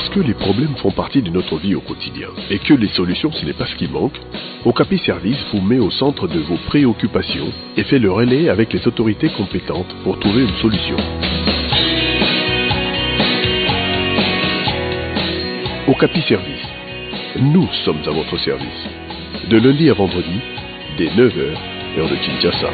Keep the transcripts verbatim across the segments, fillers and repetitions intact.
Parce que les problèmes font partie de notre vie au quotidien et que les solutions ce n'est pas ce qui manque, Okapi Service vous met au centre de vos préoccupations et fait le relais avec les autorités compétentes pour trouver une solution. Okapi Service, nous sommes à votre service. De lundi à vendredi, dès neuf heures, heure de Kinshasa.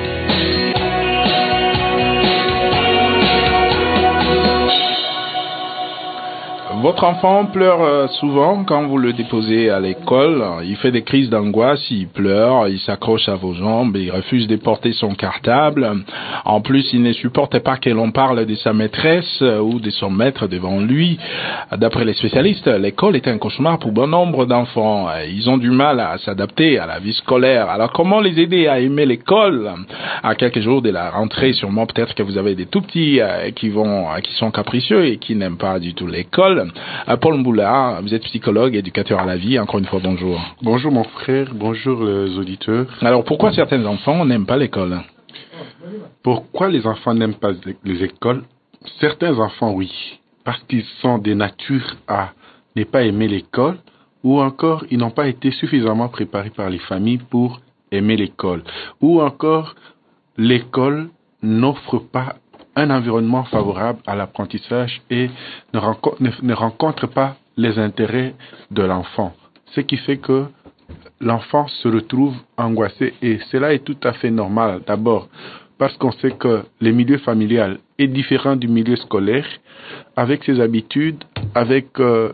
Votre enfant pleure souvent quand vous le déposez à l'école. Il fait des crises d'angoisse, il pleure, il s'accroche à vos jambes, il refuse de porter son cartable. En plus, il ne supporte pas que l'on parle de sa maîtresse ou de son maître devant lui. D'après les spécialistes, l'école est un cauchemar pour bon nombre d'enfants. Ils ont du mal à s'adapter à la vie scolaire. Alors comment les aider à aimer l'école? À quelques jours de la rentrée, sûrement peut-être que vous avez des tout petits qui vont, qui sont capricieux et qui n'aiment pas du tout l'école. Paul Mboula, vous êtes psychologue, éducateur à la vie. Encore une fois, bonjour. Bonjour mon frère, bonjour les auditeurs. Alors, pourquoi certains enfants n'aiment pas l'école? Pourquoi les enfants n'aiment pas les écoles? Certains enfants, oui, parce qu'ils sont des natures à ne pas aimer l'école, ou encore ils n'ont pas été suffisamment préparés par les familles pour aimer l'école, ou encore l'école n'offre pas un environnement favorable à l'apprentissage et ne rencontre, ne, ne rencontre pas les intérêts de l'enfant. Ce qui fait que l'enfant se retrouve angoissé et cela est tout à fait normal. D'abord, parce qu'on sait que le milieu familial est différent du milieu scolaire, avec ses habitudes, avec euh,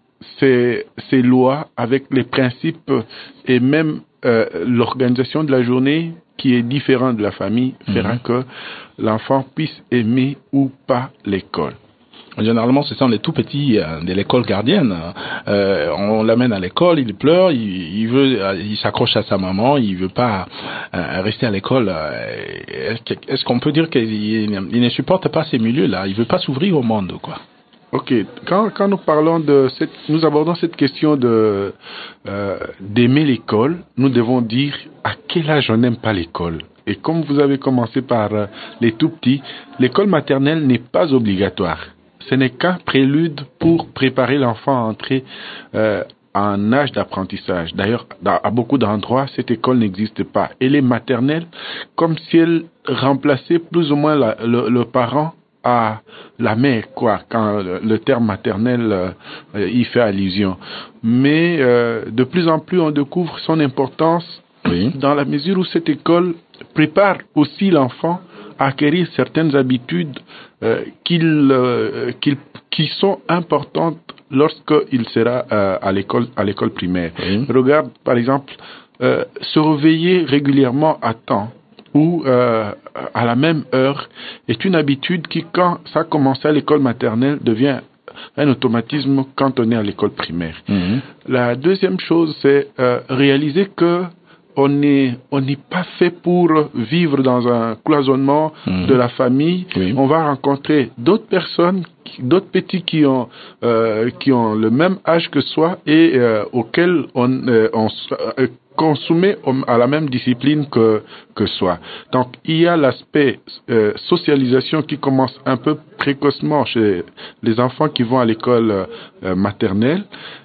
ses, ses lois, avec les principes et même euh, l'organisation de la journée qui est différent de la famille, fera mmh. que l'enfant puisse aimer ou pas l'école. Généralement, ce sont les tout petits euh, de l'école gardienne. Euh, on l'amène à l'école, il pleure, il, il veut, il s'accroche à sa maman, il veut pas euh, rester à l'école. Est-ce, est-ce qu'on peut dire qu'il il ne supporte pas ces milieux-là? Il veut pas s'ouvrir au monde, quoi. Ok, quand, quand nous parlons de cette, nous abordons cette question de euh, d'aimer l'école, nous devons dire à quel âge on n'aime pas l'école. Et comme vous avez commencé par euh, les tout petits, l'école maternelle n'est pas obligatoire. Ce n'est qu'un prélude pour préparer l'enfant à entrer euh, en âge d'apprentissage. D'ailleurs, à beaucoup d'endroits, cette école n'existe pas. Elle est maternelle, comme si elle remplaçait plus ou moins la, le, le parent à la mère, quoi, quand le terme maternel euh, y fait allusion. Mais euh, de plus en plus, on découvre son importance oui. dans la mesure où cette école prépare aussi l'enfant à acquérir certaines habitudes euh, qu'il, euh, qu'il, qui sont importantes lorsqu'il sera euh, à l'école, à l'école primaire. Oui. Regarde, par exemple, euh, se réveiller régulièrement à temps ou euh, à la même heure est une habitude qui, quand ça commence à l'école maternelle, devient un automatisme quand on est à l'école primaire. Mmh. La deuxième chose, c'est euh, réaliser que on n'est on n'est pas fait pour vivre dans un cloisonnement mmh. de la famille. Oui. On va rencontrer d'autres personnes, d'autres petits qui ont euh, qui ont le même âge que soi et euh, auxquels on euh, on euh, qu'on soumet à la même discipline que, que soi. Donc, il y a l'aspect euh, socialisation qui commence un peu précocement chez les enfants qui vont à l'école euh, maternelle.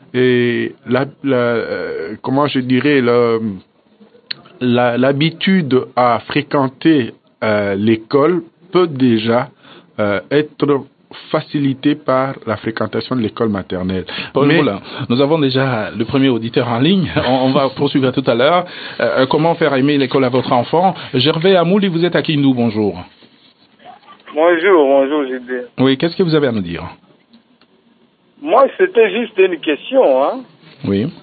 Et la, la, euh, comment je dirais, la, la, l'habitude à fréquenter euh, l'école peut déjà euh, être facilité par la fréquentation de l'école maternelle. Paul Mais, Moulin, nous avons déjà le premier auditeur en ligne. On, on va poursuivre tout à l'heure. Euh, comment faire aimer l'école à votre enfant? Gervais Amouli, vous êtes à Kindu, bonjour. Bonjour, bonjour, J D. Oui, qu'est-ce que vous avez à nous dire? Moi, c'était juste une question. Hein. Oui.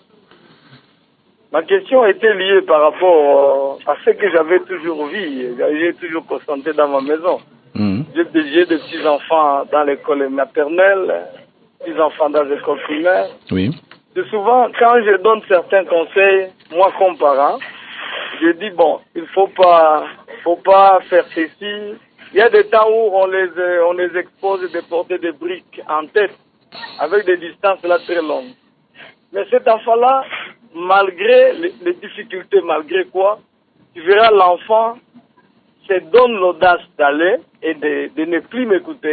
Ma question était liée par rapport à ce que j'avais toujours vu. J'ai toujours constaté dans ma maison. Mmh. J'ai des petits-enfants dans l'école maternelle, petits-enfants dans l'école primaire. Oui. Et souvent, quand je donne certains conseils, moi comme parent, je dis, bon, il faut pas, faut pas faire ceci. Il y a des temps où on les, on les expose de porter des briques en tête, avec des distances là très longues. Mais cet enfant-là, malgré les, les difficultés, malgré quoi, tu verras l'enfant se donne l'audace d'aller et de, de ne plus m'écouter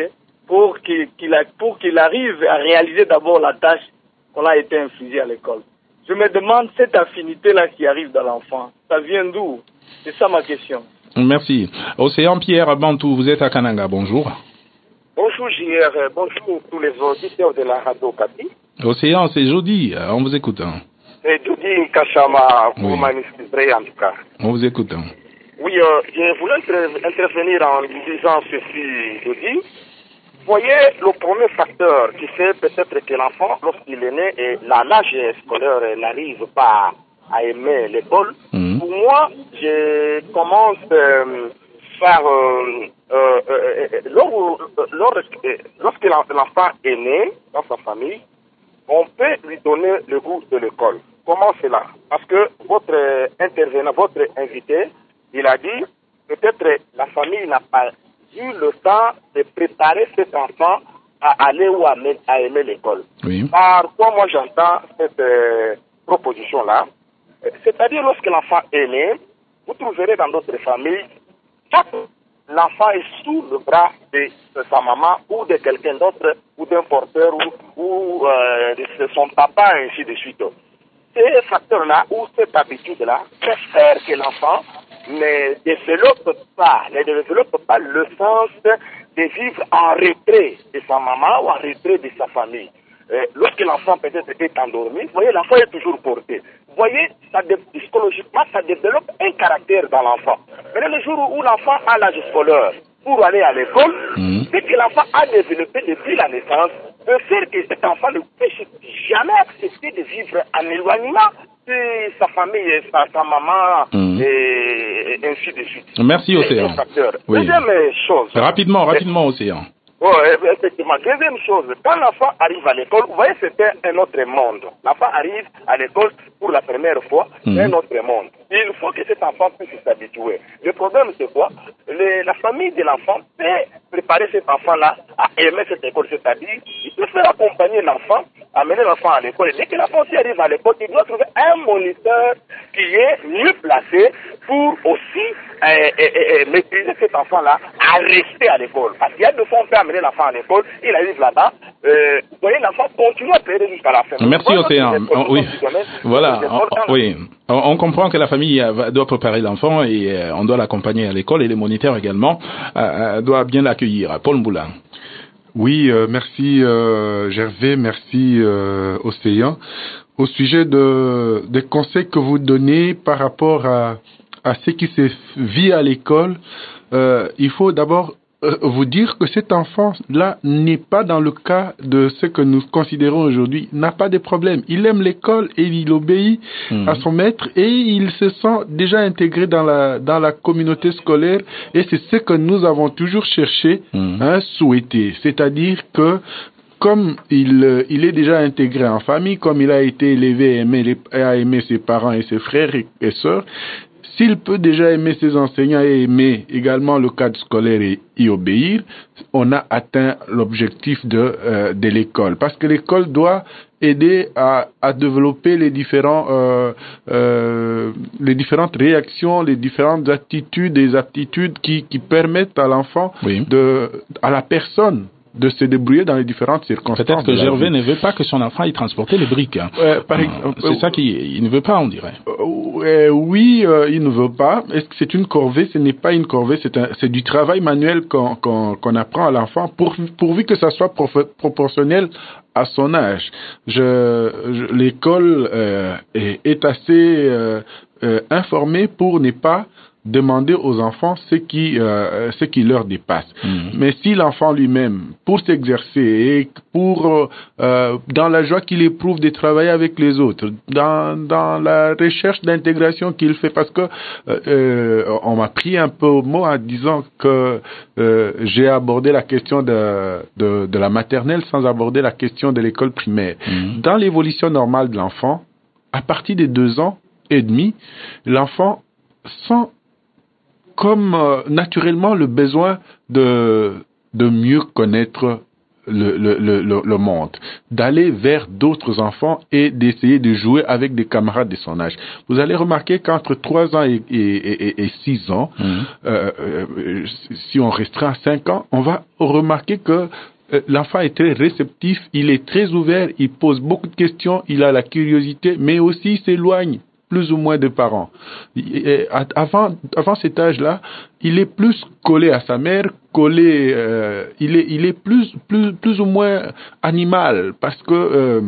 pour qu'il qu'il a- pour qu'il arrive à réaliser d'abord la tâche qu'on a été infligée à l'école. Je me demande, cette affinité-là qui arrive dans l'enfant, ça vient d'où? C'est ça ma question. Merci. Océan Pierre Bantou, vous êtes à Kananga, bonjour. Bonjour J R, bonjour tous les auditeurs de la radio Okapi. Océan, c'est Jody, on vous écoute. Hein. C'est Jody Kachama, vous Oui. m'excuserez en tout cas. On vous écoute. Hein. Oui, euh, je voulais inter- intervenir en disant ceci, Jody. Voyez, le premier facteur qui fait peut-être que l'enfant, lorsqu'il est né, et la l'âge scolaire n'arrive pas à aimer l'école, Mhm. pour moi, je commence euh, par... Euh, euh, euh, euh, lors- euh, lorsque lorsque l'enfant est né dans sa famille, on peut lui donner le goût de l'école. Comment cela? Parce que votre euh, intervenant, votre invité, il a dit, peut-être la famille n'a pas eu le temps de préparer cet enfant à aller ou à, aimer- à aimer l'école. Oui. Par quoi moi j'entends cette euh, proposition-là, euh, c'est-à-dire lorsque l'enfant est né, vous trouverez dans d'autres familles, chaque l'enfant est sous le bras de, de sa maman ou de quelqu'un d'autre, ou d'un porteur, ou, ou euh, de son papa, ainsi de suite. Ces facteurs-là, ou cette habitude-là, peut faire que l'enfant ne développe pas, ne développe pas le sens de vivre en retrait de sa maman ou en retrait de sa famille. Euh, lorsque l'enfant peut-être est endormi, vous voyez, l'enfant est toujours porté. Vous voyez, ça dé- psychologiquement, ça développe un caractère dans l'enfant. Mais le jour où l'enfant a l'âge scolaire pour aller à l'école, Mhm. c'est que l'enfant a développé depuis la naissance, peut faire que cet enfant ne puisse jamais accepter de vivre en éloignement de sa famille, sa, sa maman, Mhm. et ainsi de suite. Merci C'est Océan. un facteur. Oui. Deuxième chose. Rapidement, rapidement Océan. Oui, effectivement. Deuxième chose, quand l'enfant arrive à l'école, vous voyez, c'était un autre monde. L'enfant arrive à l'école pour la première fois, Mhm. c'est un autre monde. Il faut que cet enfant puisse s'habituer. Le problème, c'est quoi? Le- La famille de l'enfant peut préparer cet enfant-là à aimer cette école, c'est-à-dire, il peut faire accompagner l'enfant, amener l'enfant à l'école. Et dès que l'enfant aussi arrive à l'école, il doit trouver un moniteur qui est mieux placé pour aussi euh, euh, euh, maîtriser cet enfant-là à rester à l'école. Parce qu'il y a deux fois, on peut amener l'enfant à l'école, il arrive là-bas, euh, vous voyez, l'enfant continue à pleurer jusqu'à la fin. Merci Voilà, Océan. c'est des Oh, oui. choses du domaine, Voilà. c'est Oh, important. oh, oui. On, on comprend que la famille euh, va- doit préparer l'enfant et euh, on doit l'accompagner à l'école et les moniteurs également euh, euh, doivent bien l'accueillir. Paul Mboula. Oui, euh, merci euh, Gervais, merci euh, Océan. Au sujet de, des conseils que vous donnez par rapport à, à ce qui se vit à l'école, euh, il faut d'abord euh, vous dire que cet enfant-là n'est pas dans le cas de ce que nous considérons aujourd'hui, n'a pas de problème. Il aime l'école et il obéit Mhm. à son maître et il se sent déjà intégré dans la, dans la communauté scolaire et c'est ce que nous avons toujours cherché, Mhm. hein, souhaité. C'est-à-dire que comme il, euh, il est déjà intégré en famille, comme il a été élevé et aimé les- et a aimé ses parents et ses frères et, et sœurs, s'il peut déjà aimer ses enseignants et aimer également le cadre scolaire et y obéir, on a atteint l'objectif de, euh, de l'école. Parce que l'école doit aider à, à développer les différents, euh, euh, les différentes réactions, les différentes attitudes et aptitudes qui, qui permettent à l'enfant, Oui. de, à la personne, de se débrouiller dans les différentes circonstances. Peut-être que de la Gervais vie. ne veut pas que son enfant ait transporté les briques. hein. Euh, par Euh, exemple, C'est ça qu'il il ne veut pas, on dirait. Euh, euh, oui, euh, il ne veut pas. Est-ce que c'est une corvée? Ce n'est pas une corvée, c'est un, c'est du travail manuel qu'on qu'on qu'on apprend à l'enfant, pour, pourvu que ça soit prof- proportionnel à son âge. Je, je- l'école euh, est, est assez euh, euh, informée pour ne pas demander aux enfants ce qui euh, ce qui leur dépasse. Mhm. Mais si l'enfant lui-même, pour s'exercer et pour euh, euh, dans la joie qu'il éprouve de travailler avec les autres, dans dans la recherche d'intégration qu'il fait, parce que euh, euh, on m'a pris un peu au mot en disant que euh, j'ai abordé la question de, de de la maternelle sans aborder la question de l'école primaire. Mhm. Dans l'évolution normale de l'enfant, à partir de deux ans et demi, l'enfant sent comme euh, naturellement le besoin de, de mieux connaître le, le, le, le, le monde, d'aller vers d'autres enfants et d'essayer de jouer avec des camarades de son âge. Vous allez remarquer qu'entre trois ans et, et, et, et six ans, Mhm. euh, euh, si on restreint à cinq ans, on va remarquer que euh, l'enfant est très réceptif, il est très ouvert, il pose beaucoup de questions, il a la curiosité, mais aussi il s'éloigne plus ou moins des parents. Et avant, avant cet âge-là, il est plus collé à sa mère, collé, euh, il est, il est plus, plus, plus ou moins animal, parce que euh,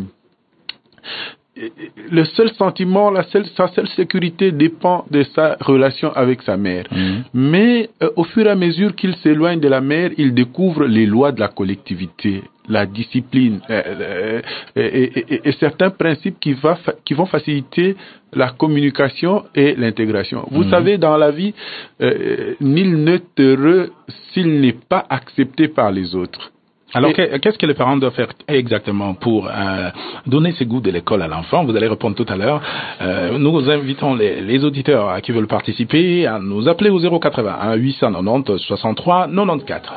le seul sentiment, la seule, sa seule sécurité dépend de sa relation avec sa mère. Mmh. Mais euh, au fur et à mesure qu'il s'éloigne de la mère, il découvre les lois de la collectivité, la discipline euh, euh, et, et, et, et certains principes qui, va, qui vont faciliter la communication et l'intégration. Vous mmh. savez, dans la vie, euh, nul n'est heureux s'il n'est pas accepté par les autres. Alors, et, qu'est-ce que les parents doivent faire exactement pour euh, donner ce goût de l'école à l'enfant? Vous allez répondre tout à l'heure. Euh, nous invitons les, les auditeurs qui veulent participer à nous appeler au zéro quatre-vingts huit cent quatre-vingt-dix soixante-trois quatre-vingt-quatorze.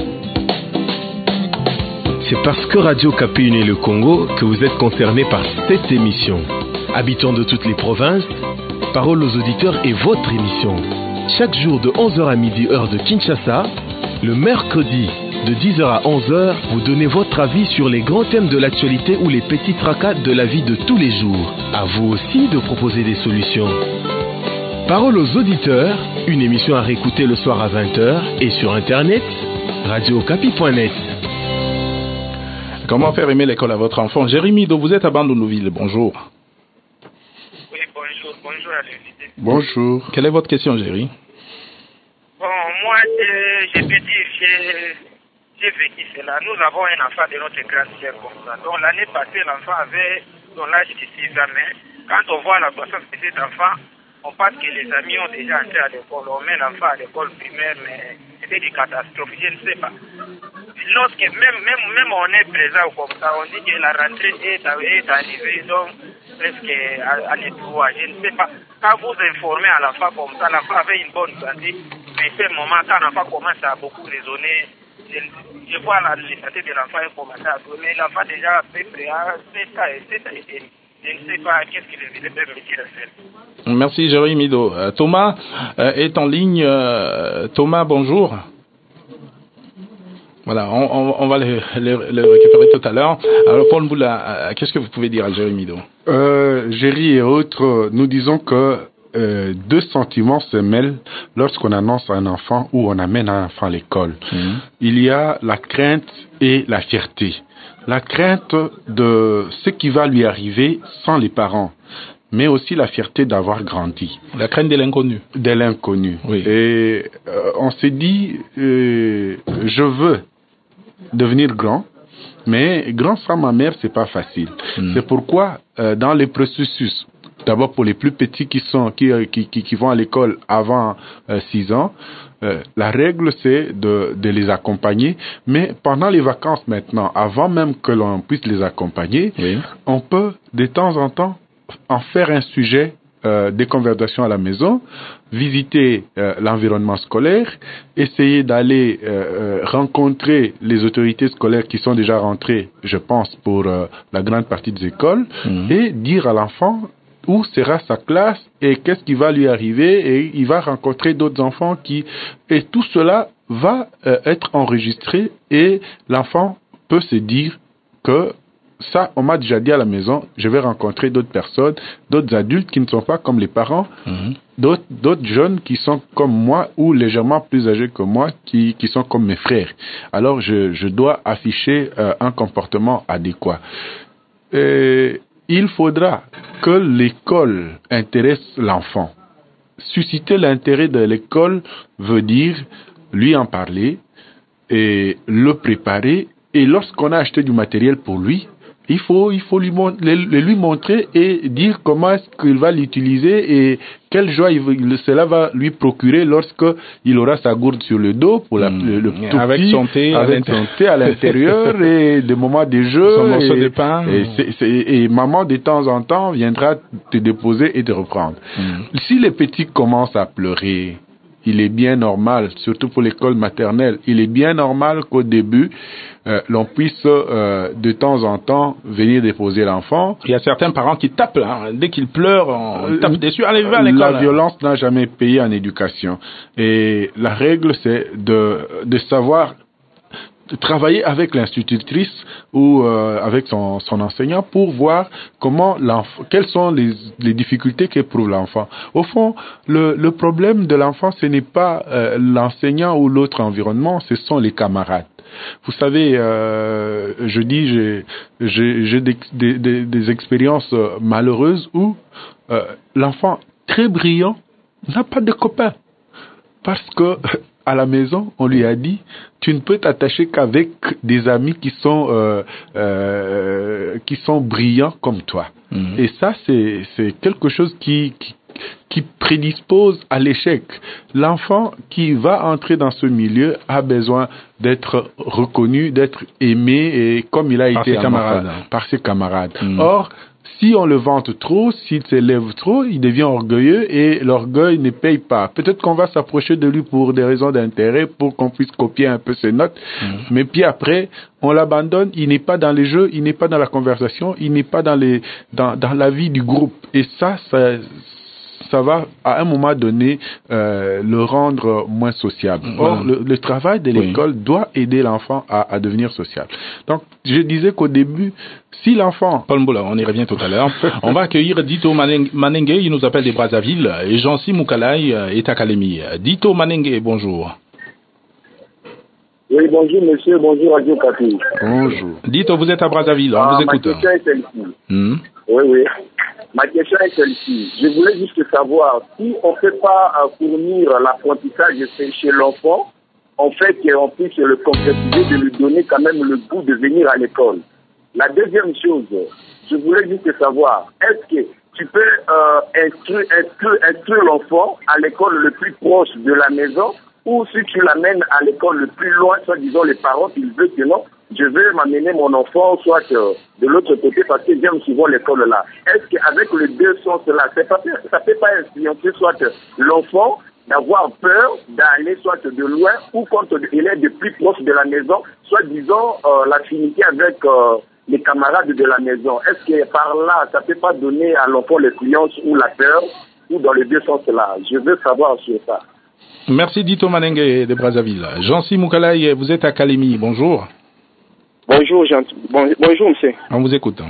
C'est parce que Radio Kapi unit le Congo que vous êtes concernés par cette émission. Habitants de toutes les provinces, Parole aux auditeurs est votre émission. Chaque jour de onze heures à midi, heure de Kinshasa, le mercredi de dix heures à onze heures, vous donnez votre avis sur les grands thèmes de l'actualité ou les petits tracas de la vie de tous les jours. À vous aussi de proposer des solutions. Parole aux auditeurs, une émission à réécouter le soir à vingt heures et sur internet, radio okapi point net. Comment faire aimer l'école à votre enfant? Jérémy, dont vous êtes à Bandundu-Ville, bonjour. Oui, bonjour, bonjour à l'invité. Bonjour. Quelle est votre question, Jérémy? Bon, moi, je, je peux dire, j'ai, j'ai vécu cela. Nous avons un enfant de notre grande sœur comme ça. Donc, l'année passée, l'enfant avait son l'âge de six ans. Mais quand on voit la croissance de cet enfant, on pense que les amis ont déjà entré à l'école. On met l'enfant à l'école primaire, mais c'était des catastrophes, je ne sais pas. Lorsque même, même, même on est présent comme ça, on dit que la rentrée est, est arrivée, donc presque à, à l'étroit. Je ne sais pas. Quand vous informez à l'enfant comme ça, l'enfant avait une bonne santé, mais à ce moment, quand l'enfant commence à beaucoup raisonner, je, je vois la, la santé de l'enfant commencer à donner. L'enfant déjà fait prêt, c'est ça, c'est ça. Je ne sais pas qu'est-ce qu'il veut me dire à faire. Merci Jérémy Do. Euh, Thomas euh, est en ligne. Euh, Thomas, bonjour. Voilà, on, on, on va le, le, le récupérer tout à l'heure. Alors Paul Mboula, qu'est-ce que vous pouvez dire à Jérémy Do? euh, Jéry et autres, nous disons que euh, deux sentiments se mêlent lorsqu'on annonce un enfant ou on amène un enfant à l'école. Mmh. Il y a la crainte et la fierté. La crainte de ce qui va lui arriver sans les parents, mais aussi la fierté d'avoir grandi. La crainte de l'inconnu. De l'inconnu. Oui. Et euh, on s'est dit, euh, je veux devenir grand, mais grand sans ma mère, c'est pas facile. Mm. C'est pourquoi, euh, dans les processus, d'abord pour les plus petits qui sont qui qui qui, qui vont à l'école avant euh, six ans, euh, la règle c'est de de les accompagner. Mais pendant les vacances maintenant, avant même que l'on puisse les accompagner, oui. on peut de temps en temps en faire un sujet euh, des conversations à la maison, visiter euh, l'environnement scolaire, essayer d'aller euh, euh, rencontrer les autorités scolaires qui sont déjà rentrées, je pense, pour euh, la grande partie des écoles, mmh. et dire à l'enfant où sera sa classe et qu'est-ce qui va lui arriver, et il va rencontrer d'autres enfants qui... Et tout cela va euh, être enregistré et l'enfant peut se dire que ça, on m'a déjà dit à la maison, je vais rencontrer d'autres personnes, d'autres adultes qui ne sont pas comme les parents, mmh. d'autres, d'autres jeunes qui sont comme moi ou légèrement plus âgés que moi, qui, qui sont comme mes frères. Alors, je, je dois afficher euh, un comportement adéquat. Et il faudra que l'école intéresse l'enfant. Susciter l'intérêt de l'école veut dire lui en parler et le préparer. Et lorsqu'on a acheté du matériel pour lui, il faut, il faut lui, le, lui montrer et dire comment est-ce qu'il va l'utiliser et quelle joie il, il, cela va lui procurer lorsque il aura sa gourde sur le dos pour la, mmh. le, le tout avec petit, son thé avec son thé à l'intérieur et des moments de jeu. Son morceau et, de pain. Et, c'est, c'est, et maman de temps en temps viendra te déposer et te reprendre. Mmh. Si les petits commencent à pleurer, il est bien normal, surtout pour l'école maternelle, il est bien normal qu'au début, euh, l'on puisse euh, de temps en temps venir déposer l'enfant. Il y a certains parents qui tapent, hein. Dès qu'ils pleurent, on tape dessus, allez, va à l'école. La violence n'a jamais payé en éducation. Et la règle, c'est de, de savoir travailler avec l'institutrice ou euh, avec son, son enseignant pour voir comment l'enfant, quelles sont les, les difficultés qu'éprouve l'enfant. Au fond, le, le problème de l'enfant, ce n'est pas euh, l'enseignant ou l'autre environnement, ce sont les camarades. Vous savez, euh, je dis, j'ai, j'ai, j'ai des, des, des, des expériences malheureuses où euh, l'enfant très brillant n'a pas de copains. Parce que à la maison, on lui a dit, tu ne peux t'attacher qu'avec des amis qui sont euh, euh, qui sont brillants comme toi. Mmh. Et ça, c'est c'est quelque chose qui, qui qui prédispose à l'échec. L'enfant qui va entrer dans ce milieu a besoin d'être reconnu, d'être aimé et comme il a par été ses camarades. Enfant, par ses camarades. Mmh. Or, si on le vante trop, s'il s'élève trop, il devient orgueilleux et l'orgueil ne paye pas. Peut-être qu'on va s'approcher de lui pour des raisons d'intérêt, pour qu'on puisse copier un peu ses notes, mmh. mais puis après, on l'abandonne, il n'est pas dans les jeux, il n'est pas dans la conversation, il n'est pas dans, les, dans, dans la vie du groupe. Et ça, ça ça va à un moment donné euh, le rendre moins sociable. Or, le, le travail de l'école oui. doit aider l'enfant à, à devenir sociable. Donc, je disais qu'au début, si l'enfant... Paul Mboula, on y revient tout à l'heure. On va accueillir Dito Manengue, il nous appelle des Brazzaville, et Jean-Si Moukalaï est à Kalemi. Dito Manengue, bonjour. Oui, bonjour monsieur, bonjour Radio Kapi. Bonjour. Dito, vous êtes à Brazzaville, on ah, vous écoute. Ma question est celle-ci. Hmm. Oui, oui. Ma question est celle-ci. Je voulais juste savoir si on ne peut pas euh, fournir l'apprentissage chez l'enfant, en fait, qu'on puisse le concrétiser, de lui donner quand même le goût de venir à l'école. La deuxième chose, je voulais juste savoir, est-ce que tu peux euh, inscrire, inscrire, inscrire l'enfant à l'école le plus proche de la maison, ou si tu l'amènes à l'école le plus loin, soit disons les parents qui veulent que non, je vais m'amener mon enfant soit euh, de l'autre côté parce que j'aime souvent l'école là. Est-ce qu'avec les deux sens là, ça ne peut pas influencer soit l'enfant d'avoir peur d'aller soit de loin ou quand il est de plus proche de la maison, soit disons euh, l'affinité avec euh, les camarades de la maison. Est-ce que par là, ça ne peut pas donner à l'enfant l'influence ou la peur ou dans les deux sens là? Je veux savoir sur ça. Merci Dito Manengue de Brazzaville. Jean-Si Moukalaï, vous êtes à Kalemi, bonjour. Bonjour, Jean... bon, bonjour monsieur. On vous écoute.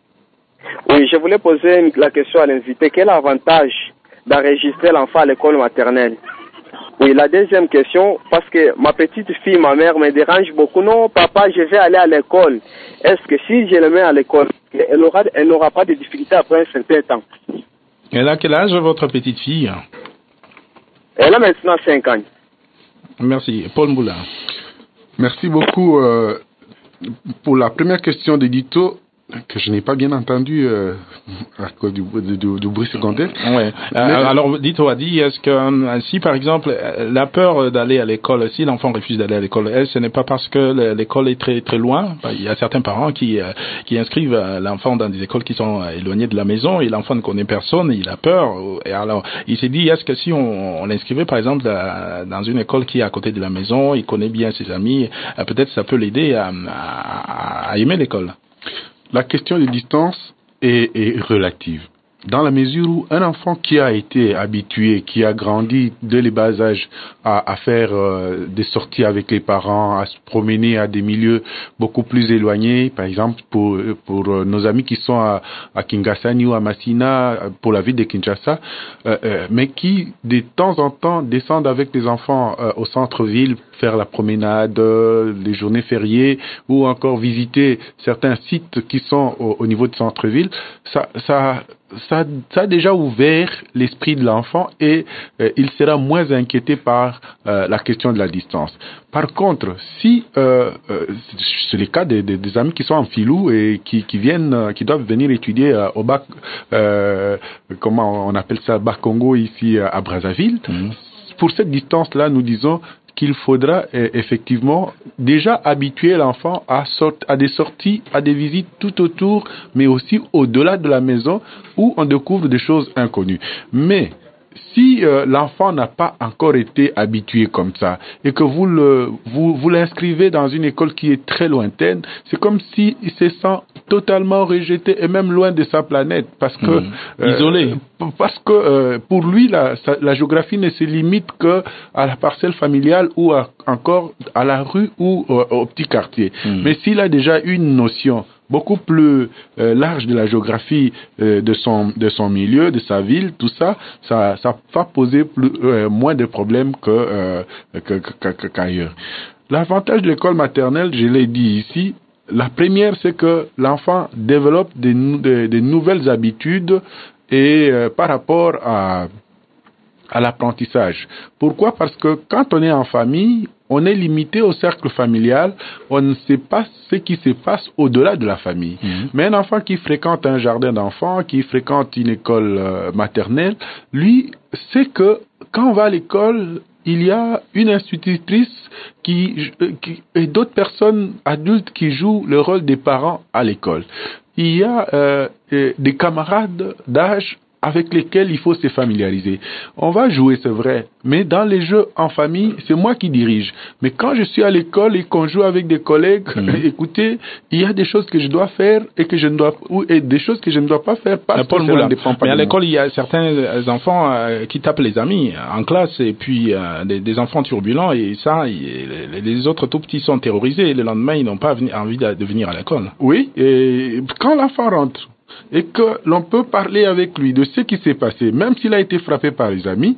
Oui, je voulais poser la question à l'invité. Quel est l'avantage d'enregistrer l'enfant à l'école maternelle? Oui, la deuxième question, parce que ma petite fille, ma mère, me dérange beaucoup. Non, papa, je vais aller à l'école. Est-ce que si je le mets à l'école, elle aura, elle n'aura pas de difficultés après un certain temps? Elle a quel âge, votre petite fille? Elle a maintenant cinq ans. Merci. Paul Mboula. Merci beaucoup. Euh, pour la première question de Dito, que je n'ai pas bien entendu euh, à cause du, du, du, du bruit secondaire. Ouais. Mais, euh, alors, Dito a dit, est-ce que euh, si par exemple la peur d'aller à l'école, si l'enfant refuse d'aller à l'école, elle, ce n'est pas parce que l'école est très très loin. Il y a certains parents qui euh, qui inscrivent l'enfant dans des écoles qui sont éloignées de la maison et l'enfant ne connaît personne, il a peur. Et alors, il s'est dit, est-ce que si on, on l'inscrivait par exemple dans une école qui est à côté de la maison, il connaît bien ses amis, euh, peut-être ça peut l'aider à, à, à aimer l'école. La question de distance est, est relative. Dans la mesure où un enfant qui a été habitué, qui a grandi dès le bas âge à, à faire euh, des sorties avec les parents, à se promener à des milieux beaucoup plus éloignés, par exemple pour, pour euh, nos amis qui sont à, à Kingasani ou à Massina, pour la ville de Kinshasa, euh, euh, mais qui de temps en temps descendent avec les enfants euh, au centre-ville, faire la promenade, euh, les journées fériées, ou encore visiter certains sites qui sont au, au niveau du centre-ville, ça, ça Ça, ça a déjà ouvert l'esprit de l'enfant et euh, il sera moins inquiété par euh, la question de la distance. Par contre, si euh, euh, c'est le cas des, des, des amis qui sont en filou et qui, qui viennent, euh, qui doivent venir étudier euh, au bac, euh, comment on appelle ça, bac Congo ici euh, à Brazzaville, mmh. Pour cette distance-là, nous disons qu'il faudra euh, effectivement déjà habituer l'enfant à, sort- à des sorties, à des visites tout autour, mais aussi au-delà de la maison où on découvre des choses inconnues. Mais si euh, l'enfant n'a pas encore été habitué comme ça et que vous le vous, vous l'inscrivez dans une école qui est très lointaine, c'est comme s'il se sent totalement rejeté et même loin de sa planète parce que mmh. euh, isolé. Parce que euh, pour lui la, sa, la géographie ne se limite que à la parcelle familiale ou à, encore à la rue ou euh, au petit quartier. Mmh. Mais s'il a déjà une notion beaucoup plus euh, large de la géographie euh, de son de son milieu, de sa ville, tout ça, ça ça va poser plus, euh, moins de problèmes que, euh, que, que, que qu'ailleurs. L'avantage de l'école maternelle, je l'ai dit ici, la première c'est que l'enfant développe des des, des nouvelles habitudes et euh, par rapport à à l'apprentissage. Pourquoi? Parce que quand on est en famille, on est limité au cercle familial, on ne sait pas ce qui se passe au-delà de la famille. Mmh. Mais un enfant qui fréquente un jardin d'enfants, qui fréquente une école euh, maternelle, lui sait que quand on va à l'école, il y a une institutrice qui, qui, et d'autres personnes adultes qui jouent le rôle des parents à l'école. Il y a euh, des camarades d'âge avec lesquels il faut se familiariser. On va jouer, c'est vrai, mais dans les jeux en famille, c'est moi qui dirige. Mais quand je suis à l'école et qu'on joue avec des collègues, mmh. écoutez, il y a des choses que je dois faire et que je ne dois ou et des choses que je ne dois pas faire parce que ça ne dépend pas. Mais à l'école, il y a certains enfants euh, qui tapent les amis en classe et puis euh, des, des enfants turbulents et ça, il, les autres tout petits sont terrorisés et le lendemain, ils n'ont pas envie de venir à l'école. Oui, et quand l'enfant rentre et que l'on peut parler avec lui de ce qui s'est passé, même s'il a été frappé par les amis,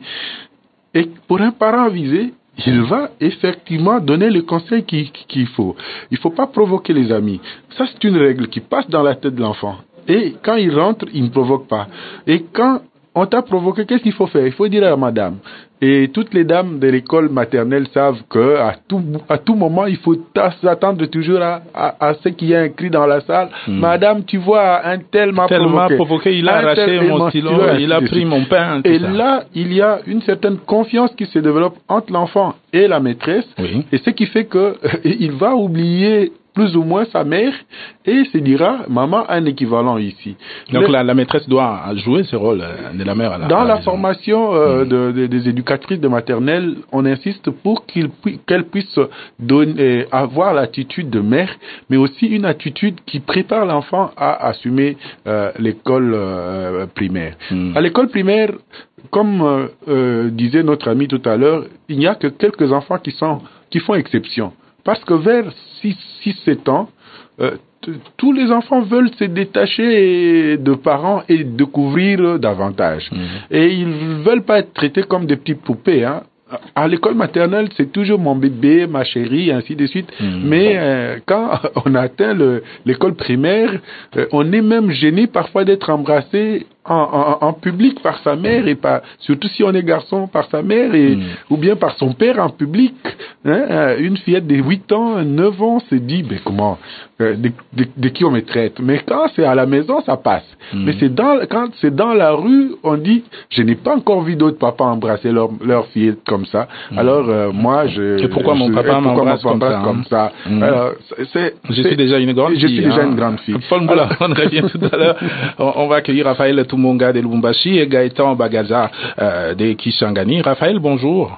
et pour un parent avisé, il va effectivement donner le conseil qu'il, qu'il faut. Il ne faut pas provoquer les amis. Ça, c'est une règle qui passe dans la tête de l'enfant. Et quand il rentre, il ne provoque pas. Et quand on t'a provoqué, qu'est-ce qu'il faut faire? Il faut dire à madame. Et toutes les dames de l'école maternelle savent que à tout à tout moment il faut s'attendre toujours à, à, à ce qu'il y ait un cri dans la salle. Mmh. Madame, tu vois, un tel m'a provoqué. provoqué. Il a un arraché mon stylo, il a pris mon pain. Et ça. là, il y a une certaine confiance qui se développe entre l'enfant et la maîtresse. Oui. Et ce qui fait que euh, il va oublier plus ou moins sa mère et se dira maman a un équivalent ici. Donc Le, la, la maîtresse doit jouer ce rôle de la mère à la dans à la la formation euh, mmh. de, de, des éducatrices de maternelle, on insiste pour qu'ils, qu'elles puissent donner, avoir l'attitude de mère, mais aussi une attitude qui prépare l'enfant à assumer euh, l'école euh, primaire. Mmh. À l'école primaire, comme euh, euh, disait notre ami tout à l'heure, il n'y a que quelques enfants qui sont qui font exception. Parce que vers six sept ans, euh, t- tous les enfants veulent se détacher de parents et découvrir davantage. Mmh. Et ils ne veulent pas être traités comme des petites poupées. Hein. À l'école maternelle, c'est toujours mon bébé, ma chérie, ainsi de suite. Mmh. Mais euh, quand on atteint le, l'école primaire, euh, on est même gêné parfois d'être embrassé En, en, en public par sa mère et par, surtout si on est garçon, par sa mère et, mmh. ou bien par son père en public. Hein, une fillette de huit ans, neuf ans se dit, mais comment, euh, de, de, de qui on me traite? Mais quand c'est à la maison, ça passe. Mmh. Mais c'est dans, quand c'est dans la rue, on dit, je n'ai pas encore vu d'autres papas embrasser leur, leur fillette comme ça. Mmh. Alors, euh, moi, je... Et pourquoi mon je, papa m'embrasse comme ça, hein? comme ça mmh. Alors, c'est, je c'est, suis déjà une grande je fille. Je suis déjà hein. une grande fille. Paul Moula, on revient tout à l'heure. On, on va accueillir Raphaël Tumunga de Lubumbashi et Gaëtan Bagaza euh, de Kisangani. Raphaël, bonjour.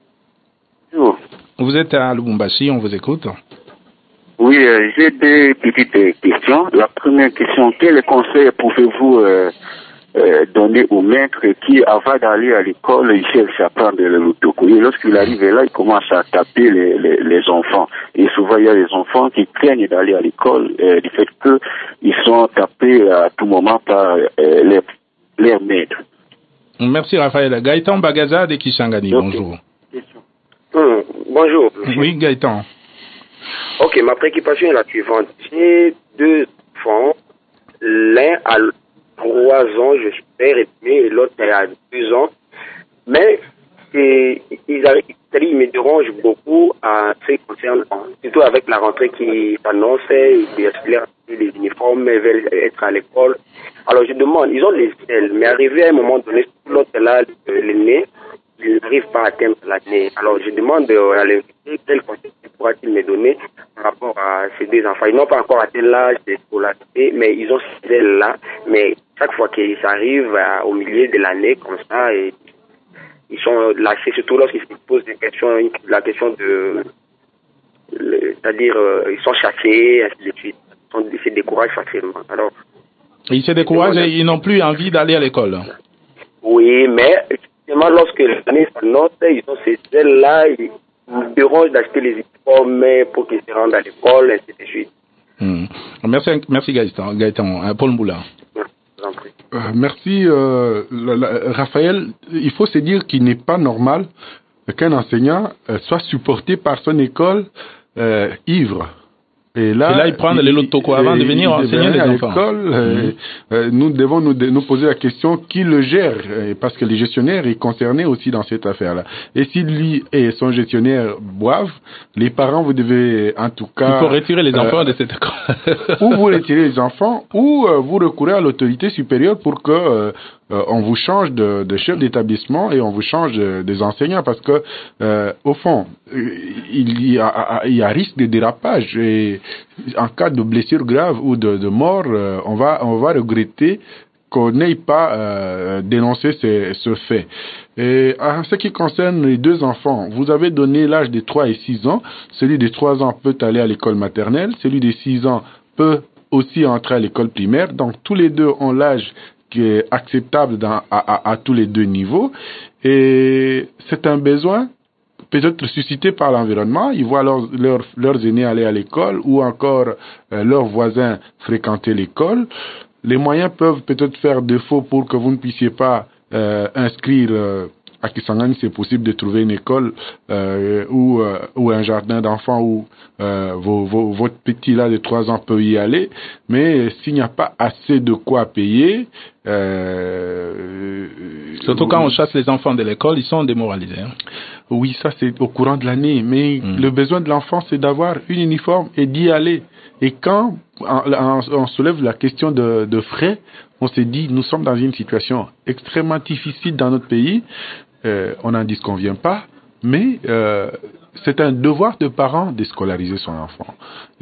Bonjour. Vous êtes à Lubumbashi, on vous écoute. Oui, euh, j'ai deux petites questions. La première question, quel conseil pouvez-vous euh, euh, donner au maître qui, avant d'aller à l'école, il cherche à prendre le lotoku? Et lorsqu'il arrive là, il commence à taper les, les, les enfants. Et souvent, il y a des enfants qui craignent d'aller à l'école euh, du fait qu'ils sont tapés à tout moment par euh, les leur maître. Merci Raphaël. Gaëtan Bagaza de Kisangani, okay. Bonjour. Hum, bonjour. Oui, Gaëtan. Ok, ma préoccupation est la suivante. J'ai deux enfants. L'un a trois ans, je suis père et demi, et l'autre a deux ans. Mais et, ils, arrivent, ils me dérangent beaucoup à ce qui concerne, surtout avec la rentrée qui s'annonce, les uniformes veulent être à l'école. Alors je demande, ils ont les ailes, mais arrivé à un moment donné, l'autre là, l'aîné, il n'arrive pas à atteindre l'année. Alors je demande à l'invité quel conseil pourra-t-il me donner par rapport à ces deux enfants. Ils n'ont pas encore atteint l'âge de scolarité, mais ils ont ces ailes là. Mais chaque fois qu'ils arrivent à, au milieu de l'année comme ça, et ils sont lâchés, surtout lorsqu'ils se posent des questions, la question de, le, c'est-à-dire euh, ils sont chassés, ainsi de suite. sont, se découragent facilement. Alors, ils se découragent et ils n'ont plus envie d'aller à l'école. Oui, mais justement, lorsque l'année s'annonce, ils ont ces ailes-là, ils devront d'acheter les uniformes pour qu'ils se rendent à l'école, ainsi de suite. Mmh. Merci, merci Gaëtan. Gaëtan. Paul Mboula. Euh, merci, euh, la, la, Raphaël. Il faut se dire qu'il n'est pas normal qu'un enseignant euh, soit supporté par son école euh, ivre. Et là, et là, il prend les lotos avant de venir enseigner les à enfants. L'école, mmh. euh, nous devons nous, nous poser la question qui le gère, parce que le gestionnaire est concerné aussi dans cette affaire-là. Et si lui et son gestionnaire boivent, les parents, vous devez en tout cas... Il faut retirer les enfants euh, de cette école. ou vous retirez les enfants, ou euh, vous recourez à l'autorité supérieure pour que... Euh, Euh, on vous change de, de chef d'établissement et on vous change de, des enseignants parce que euh, au fond il y a il y a risque de dérapage et en cas de blessure grave ou de, de mort euh, on va on va regretter qu'on n'ait pas euh, dénoncé ce, ce fait. Et en ce qui concerne les deux enfants, vous avez donné l'âge de trois et six ans. Celui de trois ans peut aller à l'école maternelle, celui de six ans peut aussi entrer à l'école primaire. Donc tous les deux ont l'âge qui est acceptable dans, à, à, à tous les deux niveaux. Et c'est un besoin peut-être suscité par l'environnement. Ils voient leurs, leurs, leurs aînés aller à l'école ou encore euh, leurs voisins fréquenter l'école. Les moyens peuvent peut-être faire défaut pour que vous ne puissiez pas euh, inscrire euh, à Kisangani, c'est possible de trouver une école euh, ou, euh, ou un jardin d'enfants où euh, vos, vos, votre petit là de trois ans peut y aller, mais s'il n'y a pas assez de quoi payer... Euh, Surtout quand on chasse les enfants de l'école, ils sont démoralisés. Hein. Oui, ça c'est au courant de l'année, mais mmh. le besoin de l'enfant c'est d'avoir un uniforme et d'y aller. Et quand on, on soulève la question de, de frais, on s'est dit nous sommes dans une situation extrêmement difficile dans notre pays. Euh, on n'en disconvient pas, mais euh, c'est un devoir de parent de scolariser son enfant.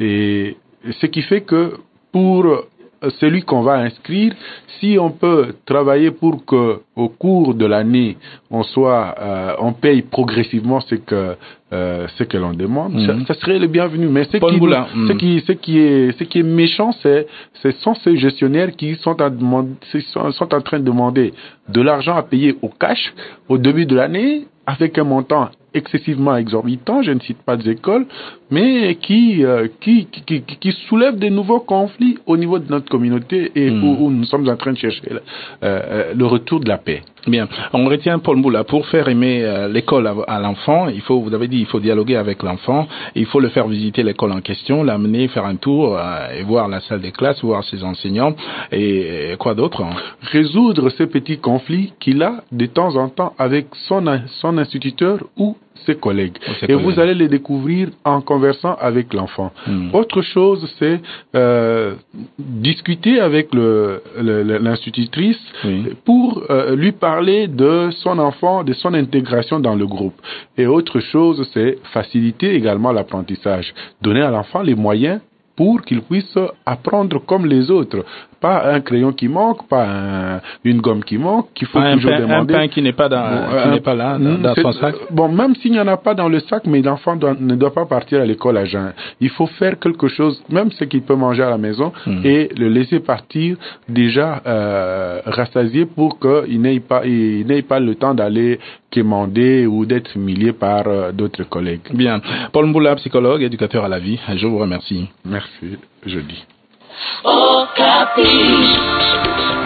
Et ce qui fait que pour celui qu'on va inscrire, si on peut travailler pour que au cours de l'année on soit, euh, on paye progressivement ce que euh, ce que l'on demande, mmh. ça, ça serait le bienvenu. Mais ce qui, nous, mmh. ce qui, ce qui est, ce qui est méchant, c'est, ce sont ces gestionnaires qui sont, à demander, sont, sont en train de demander de l'argent à payer au cash au début de l'année avec un montant excessivement exorbitant, je ne cite pas des écoles, mais qui, euh, qui, qui, qui, qui soulève de nouveaux conflits au niveau de notre communauté et mmh. où, où nous sommes en train de chercher le, euh, le retour de la paix. Bien, on retient Paul Mboula. Pour faire aimer euh, l'école à, à l'enfant, il faut, vous avez dit, il faut dialoguer avec l'enfant, il faut le faire visiter l'école en question, l'amener, faire un tour euh, et voir la salle des classes, voir ses enseignants et, et quoi d'autre hein. Résoudre ces petits conflits qu'il a de temps en temps avec son, son instituteur ou ses collègues. Ses et collègues. Vous allez les découvrir en conversant avec l'enfant. Mmh. Autre chose, c'est euh, discuter avec le, le, l'institutrice oui. pour euh, lui parler de son enfant, de son intégration dans le groupe. Et autre chose, c'est faciliter également l'apprentissage. Donner à l'enfant les moyens pour qu'il puisse apprendre comme les autres. Pas un crayon qui manque, pas un, une gomme qui manque, qu'il faut un toujours pain, demander. Un pain qui n'est pas, dans, bon, qui un, n'est pas là, dans, dans son sac. Bon, même s'il n'y en a pas dans le sac, mais l'enfant doit, ne doit pas partir à l'école à jeun. Il faut faire quelque chose, même ce qu'il peut manger à la maison, mmh. et le laisser partir déjà euh, rassasié pour qu'il n'ait pas, il n'ait pas le temps d'aller quémander ou d'être humilié par euh, d'autres collègues. Bien. Paul Mboula, psychologue, éducateur à la vie, je vous remercie. Merci, je dis. Oh, capiche.